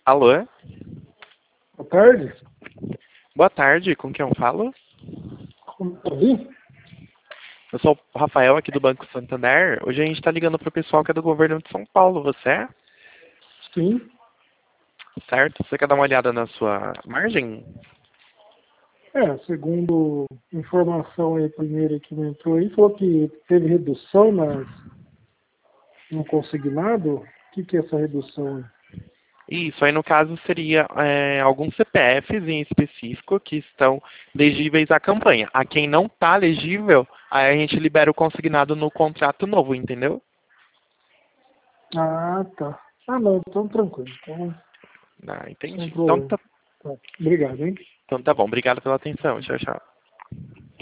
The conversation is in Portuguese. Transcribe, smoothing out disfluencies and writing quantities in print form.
Alô? Boa tarde. Boa tarde, com quem eu falo? Como tá aí? Eu sou o Rafael aqui do Banco Santander. Hoje a gente está ligando para o pessoal que é do governo de São Paulo. Você é? Sim. Certo? Você quer dar uma olhada na sua margem? Segundo informação aí primeira que me entrou aí, falou que teve redução no consignado. O que é essa redução aí? Isso, aí no caso seria alguns CPFs em específico que estão legíveis à campanha. A quem não está legível, aí a gente libera o consignado no contrato novo, entendeu? Ah, tá. Ah, não, então tranquilo. Então, Ah, sem entendi. Então problema. Tá. Obrigado, hein? então tá bom. Obrigado pela atenção. Tchau, tchau.